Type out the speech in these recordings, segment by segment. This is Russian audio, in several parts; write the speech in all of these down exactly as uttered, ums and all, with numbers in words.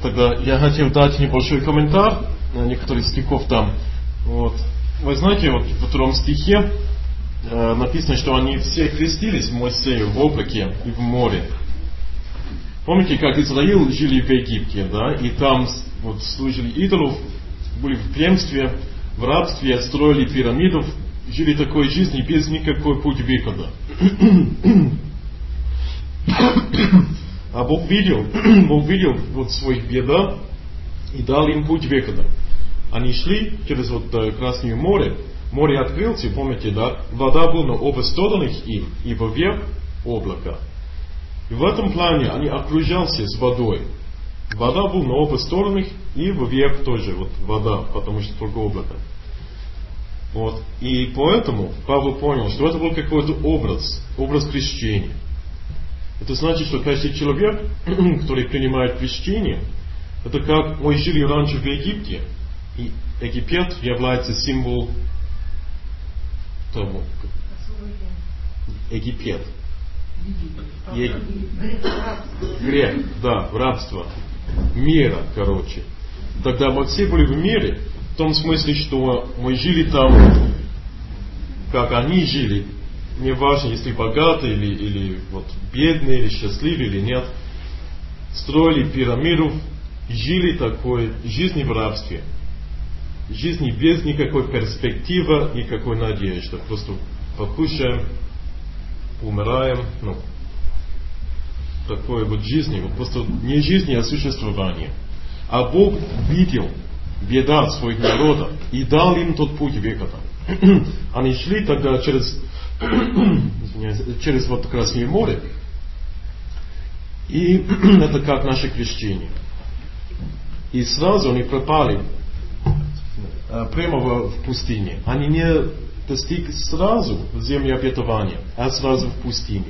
Тогда я хотел дать небольшой комментарий на некоторых стихов там. Вот. Вы знаете, вот во втором стихе э, написано, что они все крестились в Моисею в облаке и в море. Помните, как Израиль жили в Египте, да? И там вот служили идолов, были в племстве, в рабстве, строили пирамидов, жили такой жизнью без никакой пути выхода. А Бог видел, Бог видел вот своих бедах и дал им путь выхода. Они шли через вот Красное море, море открылось, помните, да? Вода была на оба стороны им, и вверх облако. И в этом плане они окружались с водой. Вода была на оба стороны, и вверх тоже вот вода, потому что только облако. Вот. И поэтому Павел понял, что это был какой-то образ, образ крещения. Это значит, что каждый человек, который принимает крещение, это как мы жили раньше в Египте, и Египет является символом того. Египет. Египет. Грех, да, рабство. Мира, короче. Тогда мы все были в мире, в том смысле, что мы жили там, как они жили. Не важно, если богатые или, или вот бедные, или счастливые, или нет. Строили пирамиду, жили такой жизнью в рабстве. Жизни без никакой перспективы, никакой надежды. Просто покушаем, умираем. Ну, такой вот жизни. Вот просто не жизни, а существование. А Бог видел беда своих народов и дал им тот путь выхода. Они шли тогда через через вот Красное море. И это как наше крещение. И сразу они пропали прямо в пустыне. Они не достигли сразу в земле обетования, а сразу в пустыне.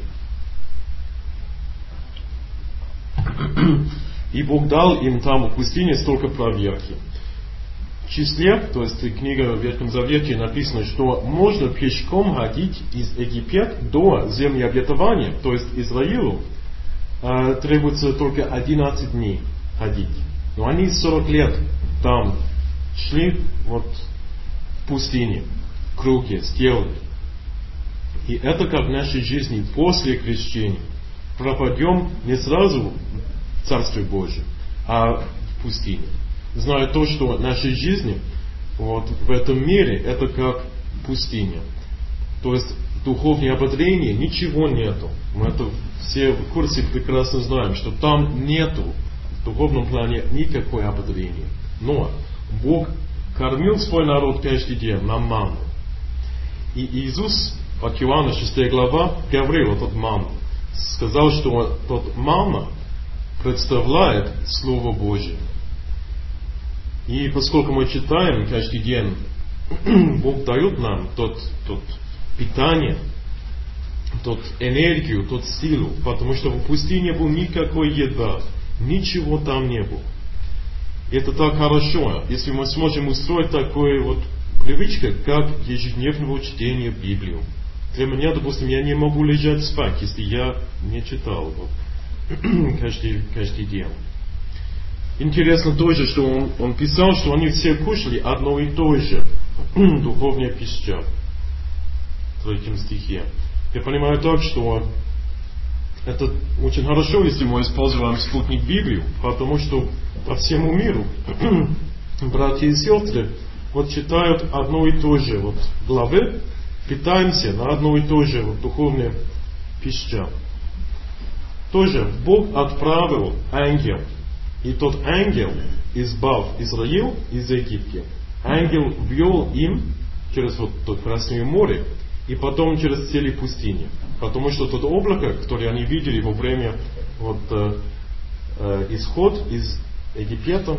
И Бог дал им там в пустыне столько проверки. В числе, то есть книга в Ветхом Завете написано, что можно пешком ходить из Египта до земли обетования, то есть Израилу э, требуется только одиннадцать дней ходить. Но они сорок лет там шли вот в пустыне, круги сделали. И это как в нашей жизни после крещения. Пропадем не сразу в Царстве Божьем, а в пустыне. Зная то, что в нашей жизни, вот, в этом мире, это как пустыня. То есть, духовное ободрение, ничего нету. Мы это все в курсе прекрасно знаем, что там нету в духовном плане никакой ободрения. Но Бог кормил свой народ каждый день на манну. И Иисус, от Иоанна шестая глава, говорил о тот манну. Сказал, что тот манна представляет Слово Божие. И поскольку мы читаем каждый день, Бог дает нам тот, тот питание, тот энергию, тот силу, потому что в пустыне был никакой еда, ничего там не было. И это так хорошо, если мы сможем устроить такую вот привычку, как ежедневного чтения Библии. Для меня, допустим, я не могу лежать спать, если я не читал его каждый, каждый день. Интересно тоже, что он, он писал, что они все кушали одно и то же, духовная пища, в третьем стихе. Я понимаю так, что это очень хорошо, если мы используем спутник Библию, потому что по всему миру братья и сестры вот читают одно и то же вот главы, питаемся на одно и то же вот духовная пища. Тоже Бог отправил ангел. И тот ангел избавил Израиль из Египта. Ангел вел им через вот то Красное море и потом через цели пустыни. Потому что тот облако, которое они видели во время вот, э, э, исход из Египта,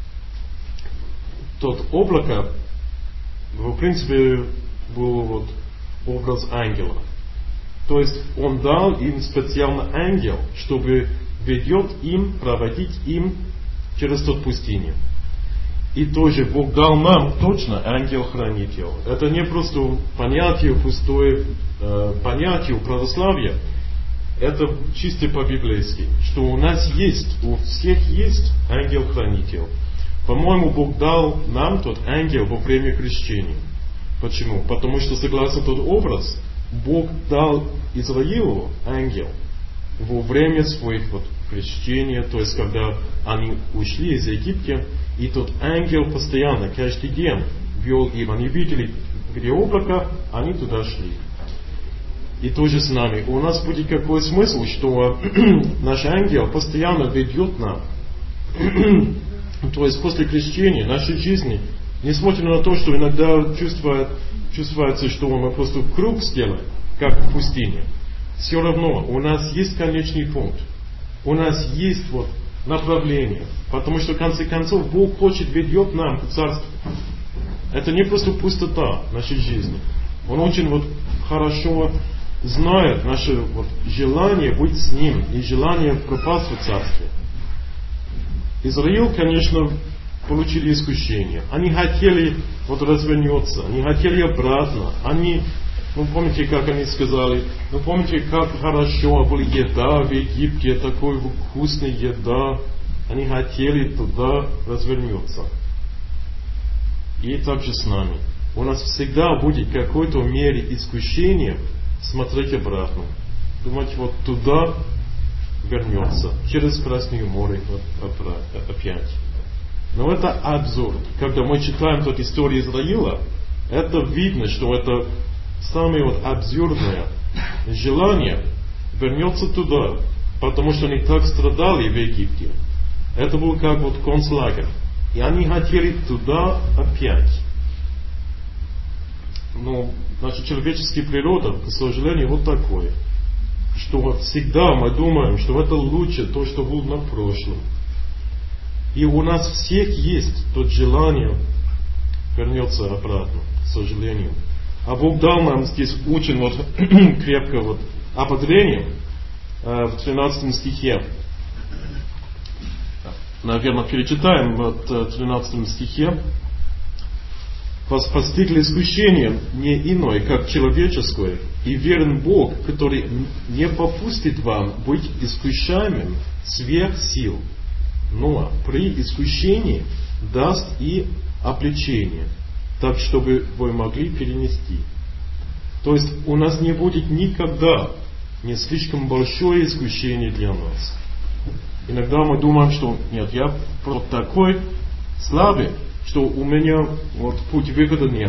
тот облако, в принципе, был вот образ ангела. То есть он дал им специально ангел, чтобы ведет им, проводить им через тот пустыню. И тоже Бог дал нам точно ангел-хранитель. Это не просто понятие, пустое э, понятие православия. это чисто по-библейски, что у нас есть, у всех есть ангел-хранитель. По-моему, Бог дал нам тот ангел во время крещения. Почему? Потому что, согласно тот образ, Бог дал Израилу ангел во время своих вот крещения, то есть когда они ушли из Египта, и тот ангел постоянно, каждый день вел им. Они видели, где облако, они туда шли. И то же с нами. У нас будет какой смысл, что наш ангел постоянно ведет нам. То есть после крещения нашей жизни, несмотря на то, что иногда чувствует, чувствуется, что мы просто круг сделаем, как в пустыне, все равно у нас есть конечный пункт. У нас есть вот направление. Потому что в конце концов Бог хочет ведет нам к царству. Это не просто пустота нашей жизни. Он очень вот хорошо знает наше вот желание быть с Ним и желание пропасть в царстве. Израиль, конечно, получили искушение. Они хотели вот развернуться, они хотели обратно. Они, ну помните, как они сказали, ну помните, как хорошо была еда в Египте, такой вкусная еда. Они хотели туда развернуться. И так же с нами. У нас всегда будет в какой-то мере искушение смотреть обратно. Думать, вот туда вернется. Через Красное море вот, опять. Но это обзор. Когда мы читаем тут историю Израиля, это видно, что это самое вот обзорное желание вернется туда. Потому что они так страдали в Египте. Это был как вот концлагерь. И они хотели туда опять. Но наша человеческая природа, к сожалению, вот такое. Что вот всегда мы думаем, что это лучше то, что было на прошлом. И у нас всех есть то желание вернется обратно, к сожалению. А Бог дал нам здесь очень вот крепко вот ободрение э, в тринадцатом стихе. Наверное, перечитаем вот в тринадцатом стихе. Вас постигло искушение не иное, как человеческое, и верен Бог, который не попустит вам быть искушаемым сверх сил, но при искушении даст и облегчение, так чтобы вы могли перенести. То есть у нас не будет никогда не слишком большое искушение для нас. Иногда мы думаем, что нет, я просто такой слабый, что у меня вот путь выхода нет.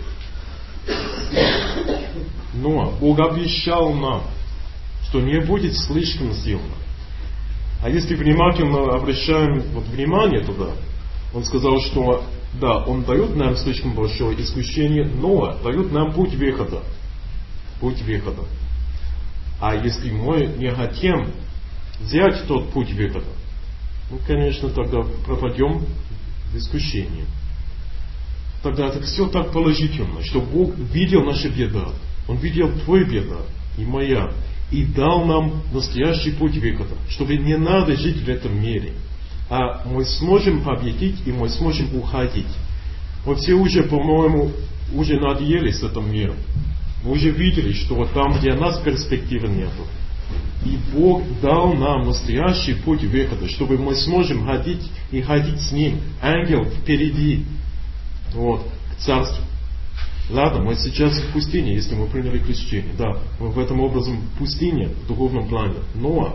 Но Бог обещал нам, что не будет слишком сильно. А если внимательно обращаем вот внимание туда, Он сказал, что да, Он дает нам слишком большое искушение, но дает нам путь выхода. Путь выхода. А если мы не хотим взять тот путь выхода, ну, конечно, тогда пропадем в искушении. Тогда это все так положительно, что Бог видел наши беды. Он видел твои беды и моя. И дал нам настоящий путь выхода. Чтобы не надо жить в этом мире. А мы сможем победить и мы сможем уходить. Мы все уже, по-моему, уже надоелись этим миром. Мы уже видели, что вот там, где у нас перспективы нету. И Бог дал нам настоящий путь выхода, чтобы мы сможем ходить и ходить с Ним. Ангел впереди. Вот, к Царству. Ладно, мы сейчас в пустыне, если мы приняли крещение. Да, мы в этом образом в пустыне, в духовном плане. Но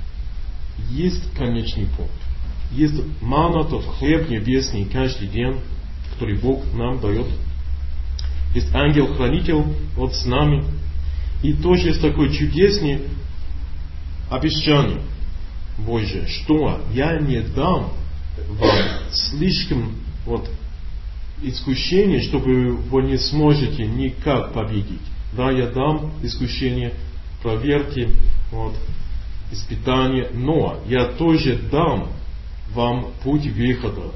есть конечный пункт. Есть манна, тот хлеб небесный каждый день, который Бог нам дает. Есть ангел-хранитель вот с нами. И тоже есть такой чудесный обещание Божие, что я не дам вам слишком вот искушение, чтобы вы не сможете никак победить. Да, я дам искушение, проверки, вот, испытания, но я тоже дам вам путь выхода.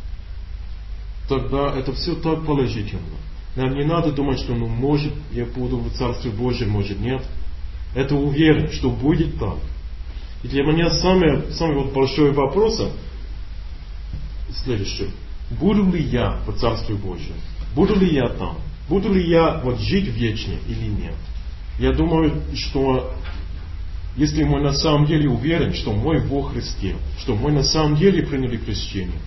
Тогда это все так положительно. Нам не надо думать, что ну может я буду в Царстве Божьем, может нет. Это уверен, что будет так. И для меня самый, самый вот большой вопрос следующий. Буду ли я в Царстве Божьем? Буду ли я там? Буду ли я вот жить вечно или нет? Я думаю, что если мы на самом деле уверены, что мы во Христе, что мы на самом деле приняли крещение,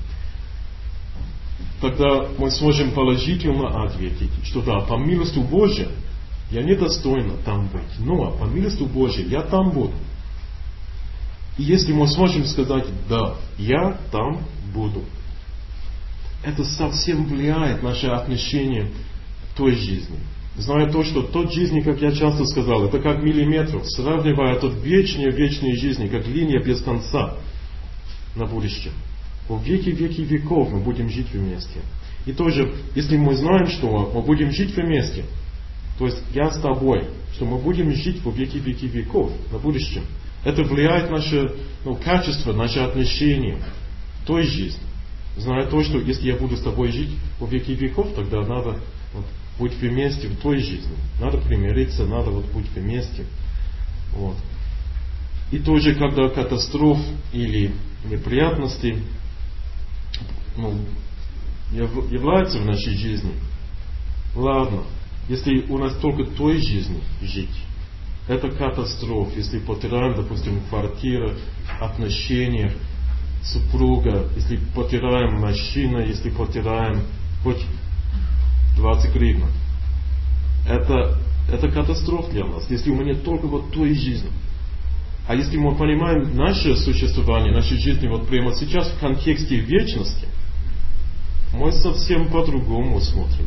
тогда мы сможем положительно ответить, что да, по милости Божьей я недостойна там быть, но по милости Божьей я там буду. И если мы сможем сказать, да, я там буду, это совсем влияет на наше отношение к той жизни. Зная то, что тот жизни, как я часто сказал, это как миллиметров, сравнивая тот вечные, вечные жизни, как линия без конца на будущее. Во веки, веки веков мы будем жить вместе. И тоже, если мы знаем, что мы будем жить вместе, то есть я с тобой, что мы будем жить во веки, веки веков на будущем, это влияет на наше ну, качество, наше отношение к той жизни. Зная то, что если я буду с тобой жить во веки веков, тогда надо вот, быть вместе в той жизни. Надо примириться, надо вот быть вместе. Вот. И тоже, когда катастроф или неприятности ну, являются в нашей жизни, ладно, если у нас только той жизни жить, это катастрофа, если потеряем, допустим, квартиру, отношения, супруга, если потеряем машину, если потеряем хоть двадцать гривен. Это, это катастрофа для нас, если у меня только вот той жизни. А если мы понимаем наше существование, нашей жизни вот прямо сейчас в контексте вечности, мы совсем по-другому смотрим.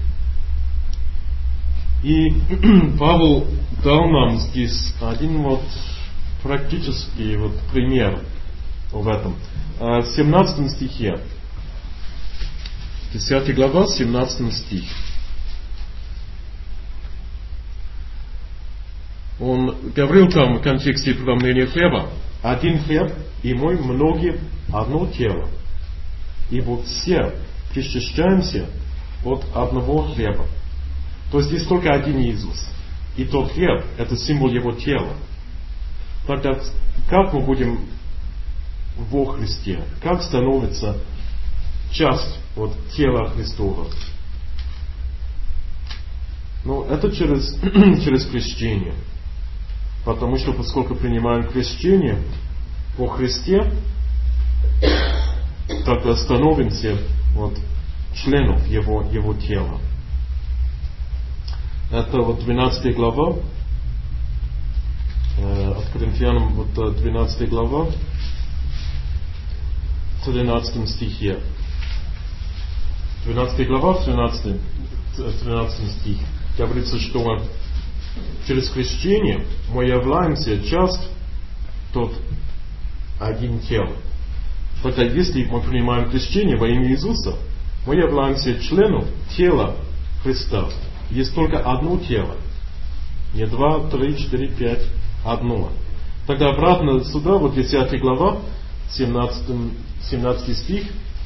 И Павел дал нам здесь один вот практический вот пример в этом. В семнадцатом стихе. десятая глава, семнадцатый стих. Он говорил там в контексте преломления хлеба. Один хлеб, и мы многие одно тело. Ибо все причащаемся от одного хлеба. То есть здесь только один Иисус. И тот хлеб, это символ Его тела. Тогда как мы будем во Христе? Как становится часть вот, тела Христова? Ну, это через, через крещение. Потому что, поскольку принимаем крещение во Христе, тогда становимся вот, членом Его, Его тела. Это вот двенадцатая глава, э, от Коринфянам, вот двенадцатая глава, в тринадцатом стихе. двенадцатая глава, в тринадцатом, тринадцатом стихе говорится, что через крещение мы являемся часть тот один тело. Тогда если мы принимаем крещение во имя Иисуса, мы являемся членом тела Христа. Есть только одно тело. Не два, три, четыре, пять. Одно. Тогда обратно сюда, вот десятая глава, семнадцатый, семнадцатый стих.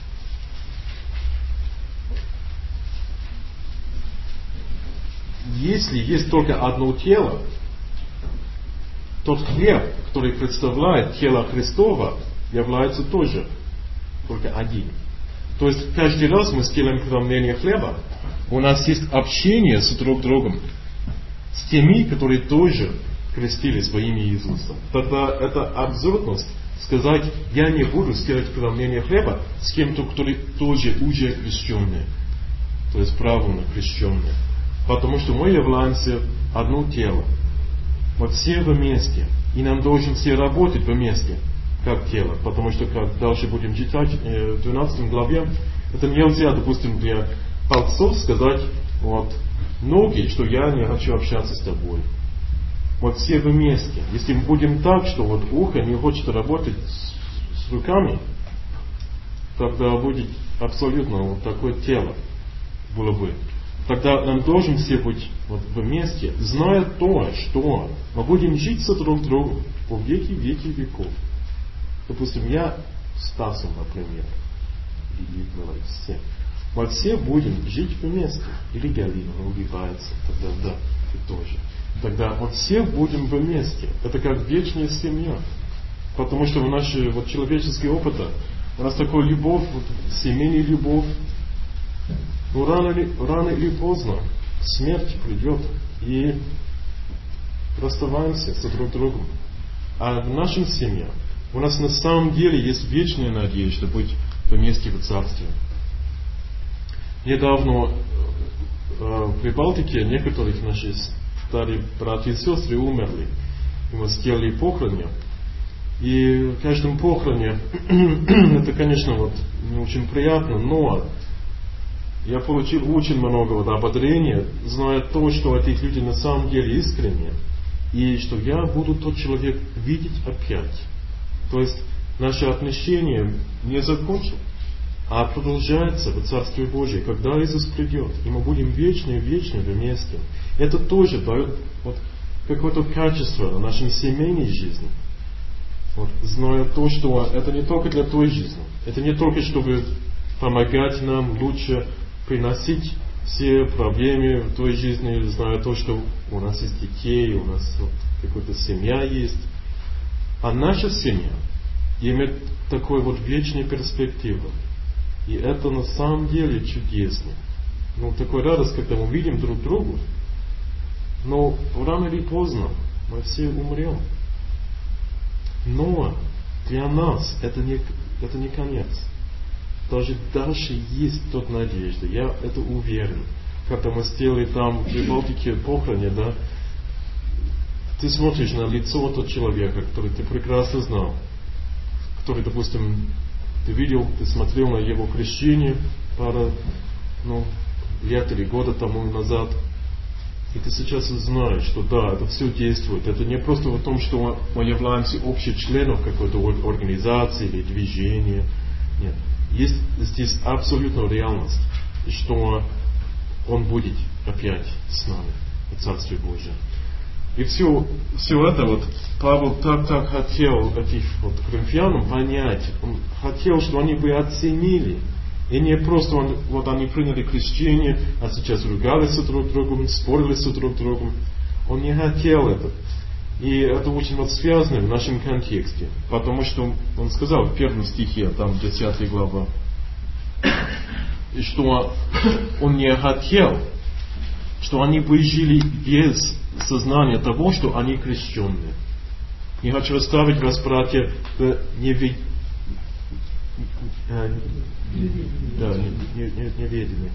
Если есть только одно тело, тот хлеб, который представляет тело Христова, является тоже только один. То есть каждый раз мы сделаем преломление хлеба, у нас есть общение с друг другом, с теми, которые тоже крестились во имя Иисуса. Тогда это абсурдность сказать, я не буду сделать преломление хлеба с кем-то, который тоже уже крещенный. То есть правильно крещенный. Потому что мы являемся одно тело. Мы все вместе. И нам должен все работать вместе, как тело. Потому что, как дальше будем читать в двенадцатой главе, это нельзя, допустим, для пальцов сказать, вот, ноги, что я не хочу общаться с тобой. Вот все вместе. Если мы будем так, что вот ухо не хочет работать с, с руками, тогда будет абсолютно вот такое тело было бы. Тогда нам должен все быть вот вместе, зная то, что мы будем жить со друг другом по веки, веки веков. Допустим, я с Стасом, например, и говорю все. Мы все будем жить вместе. Или Галина улыбается, тогда да, ты тоже. Тогда мы все будем вместе. Это как вечная семья. Потому что в нашей вот, человеческий опыт, у нас такая любовь, вот, семейная любовь. Но рано или, рано или поздно смерть придет, и расставаемся с друг другом. А в нашем семье у нас на самом деле есть вечная надежда быть вместе в Царстве. Недавно э, в Прибалтике некоторых наших старых братьев и сестры умерли. И мы сделали похороны. И в каждом похороне это, конечно, вот, не очень приятно, но я получил очень много вот ободрения, зная то, что эти люди на самом деле искренние, и что я буду тот человек видеть опять. То есть наше отношение не закончилось, а продолжается в Царстве Божьем, когда Иисус придет, и мы будем вечно и вечно вместе. Это тоже дает вот, какое-то качество в нашей семейной жизни. Вот, зная то, что это не только для той жизни, это не только чтобы помогать нам лучше приносить все проблемы в той жизни, зная то, что у нас есть детей, у нас вот, какая-то семья есть. А наша семья имеет такую вот вечную перспективу. И это на самом деле чудесно. Ну, такой радость, когда мы видим друг друга. Но рано или поздно мы все умрем. Но для нас это не, это не конец. Даже дальше есть тот надежда. Я это уверен. Когда мы сделали там в Прибалтике похороны, да, ты смотришь на лицо того человека, который ты прекрасно знал, который, допустим, ты видел, ты смотрел на его крещение пару ну, лет или года тому назад, и ты сейчас знаешь, что да, это все действует. Это не просто в том, что мы являемся общим членом какой-то организации или движения. Нет. Есть здесь абсолютно реальность, что Он будет опять с нами в Царстве Божьем. И все, все это вот Павел так, так хотел этих вот коринфянам понять. Он хотел, чтобы они бы оценили. И не просто он, вот они приняли крещение, а сейчас ругались друг с другом, спорили с друг другом. Он не хотел это. И это очень вот связано в нашем контексте. Потому что он сказал в первом стихе, там десятая глава, что он не хотел, что они бы жили без сознания того, что они крещенные. Не хочу оставить вас, братья, в неведении. Да, неведении.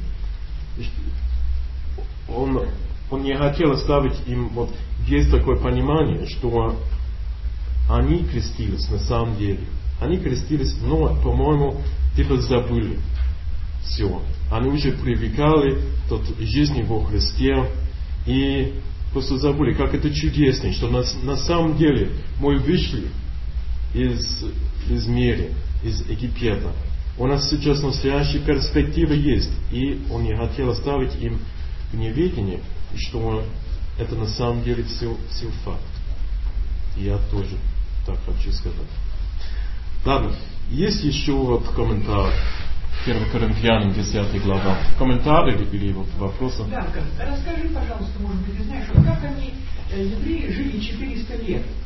Он, он не хотел оставить им, вот есть такое понимание, что они крестились на самом деле. Они крестились, но, по-моему, типа забыли все. Они уже привыкали к жизни во Христе и просто забыли, как это чудесно, что на, на самом деле мы вышли из, из мира, из Египта. У нас сейчас настоящая перспектива есть, и он не хотел оставить им в неведении, что это на самом деле все, все факт. И я тоже так хочу сказать. Ладно, есть еще вот комментарий. первое Коринфянам, десятая глава. Комментарии или вот вопросы? Да, расскажи, пожалуйста, может быть, ты знаешь, вот как они, евреи, жили четыреста лет